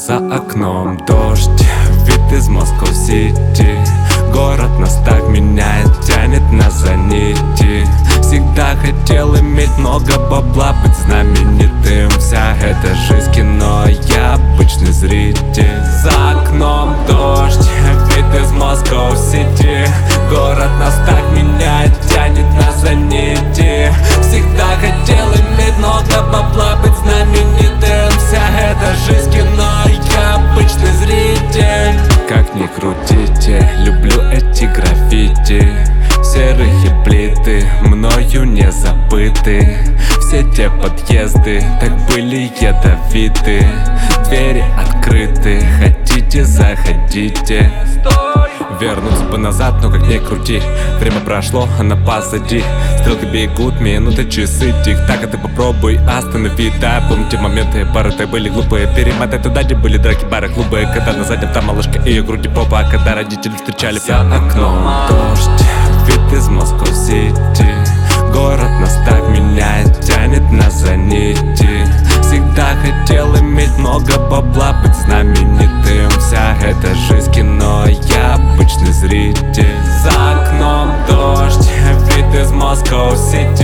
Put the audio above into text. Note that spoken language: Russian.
За окном дождь, вид из Москва-Сити. Город нас так меняет, тянет нас за нити. Всегда хотел иметь много бабла, быть знаменитым. Вся эта жизнь кино, я обычный зритель. За окном дождь, вид из Москва-Сити. Город нас так меняет, тянет нас за нити. Всегда хотел иметь много бабла, быть знаменитым. Вся эта жизнь кино, я обычный зритель. Как ни крутите, люблю эти граффити. Серые плиты, мною не забыты. Все те подъезды так были ядовиты. Двери открыты, хотите, заходите. Вернуться бы назад, но как ни крути, время прошло, она позади. Стрелки бегут, минуты, часы, тик-так, а ты попробуй останови. Да, помните моменты, пары-то были глупые. Перемотай туда, где были драки, бары, клубы. Когда на заднем там малышка и ее груди попа. Когда родители встречали за окном дождь, вид из Москва-Сити. Город нас так меняет, тянет нас за нити. Всегда хотел иметь много бабла, быть знаменитым. Вся эта жизнь кино, я обычный зритель. За окном дождь, вид из Москва-Сити.